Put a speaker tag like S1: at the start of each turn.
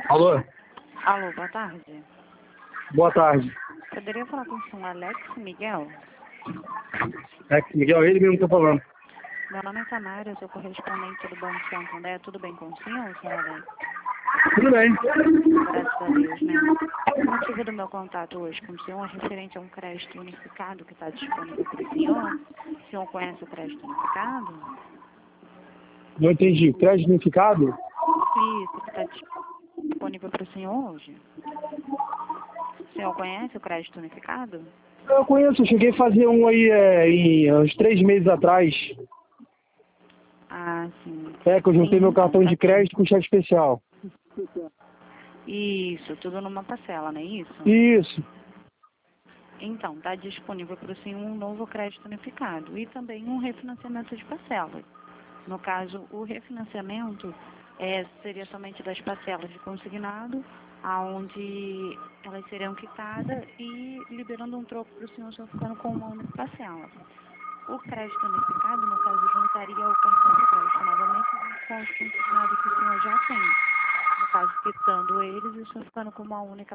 S1: Alô?
S2: Alô, boa tarde.
S1: Boa tarde.
S2: Poderia falar com o senhor Alex Miguel?
S1: Miguel, ele mesmo tá falando.
S2: Meu nome é Tamária, eu sou correspondente do Banco Santander. Tudo bem com o senhor Alex?
S1: Tudo bem.
S2: Graças a Deus, né? O motivo do meu contato hoje com o senhor é referente a um crédito unificado que está disponível para o senhor. O senhor conhece o crédito unificado?
S1: Não entendi. Crédito unificado?
S2: Isso, que está disponível para o senhor hoje. O senhor conhece o crédito unificado?
S1: Eu conheço, eu cheguei a fazer um aí uns 3 meses atrás.
S2: Ah, sim.
S1: Que eu juntei
S2: Sim,
S1: meu cartão
S2: então,
S1: de crédito com cheque especial.
S2: Isso, tudo numa parcela, não é isso?
S1: Isso.
S2: Então, está disponível para o senhor um novo crédito unificado e também um refinanciamento de parcelas. No caso, o refinanciamento seria somente das parcelas de consignado, aonde elas seriam quitadas e liberando um troco para o senhor só ficando com uma única parcela. O crédito unificado, no caso, juntaria o cartão de crédito novamente junto com os consignados que o senhor já tem. No caso, quitando eles e só ficando com uma única